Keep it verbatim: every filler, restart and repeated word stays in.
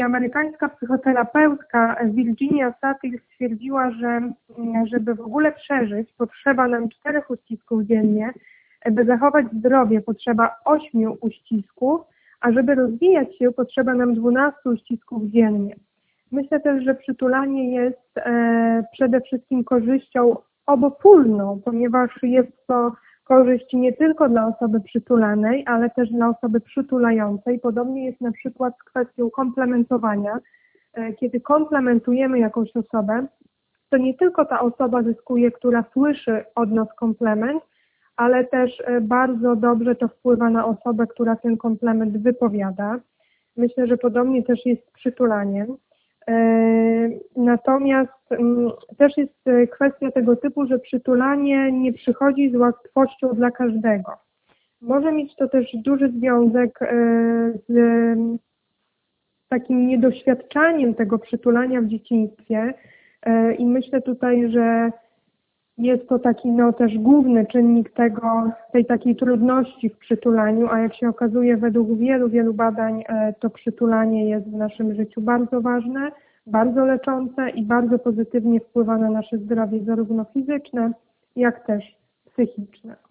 Amerykańska psychoterapeutka Virginia Satir stwierdziła, że żeby w ogóle przeżyć, potrzeba nam czterech uścisków dziennie, by zachować zdrowie potrzeba ośmiu uścisków, a żeby rozwijać się potrzeba nam dwunastu uścisków dziennie. Myślę też, że przytulanie jest e, przede wszystkim korzyścią obopólną, ponieważ jest to korzyść nie tylko dla osoby przytulanej, ale też dla osoby przytulającej. Podobnie jest na przykład z kwestią komplementowania. Kiedy komplementujemy jakąś osobę, to nie tylko ta osoba zyskuje, która słyszy od nas komplement, ale też bardzo dobrze to wpływa na osobę, która ten komplement wypowiada. Myślę, że podobnie też jest z przytulaniem. Natomiast też jest kwestia tego typu, że przytulanie nie przychodzi z łatwością dla każdego. Może mieć to też duży związek z takim niedoświadczaniem tego przytulania w dzieciństwie i myślę tutaj, że jest to taki no, też główny czynnik tego, tej takiej trudności w przytulaniu, a jak się okazuje według wielu, wielu badań to przytulanie jest w naszym życiu bardzo ważne, bardzo leczące i bardzo pozytywnie wpływa na nasze zdrowie zarówno fizyczne, jak też psychiczne.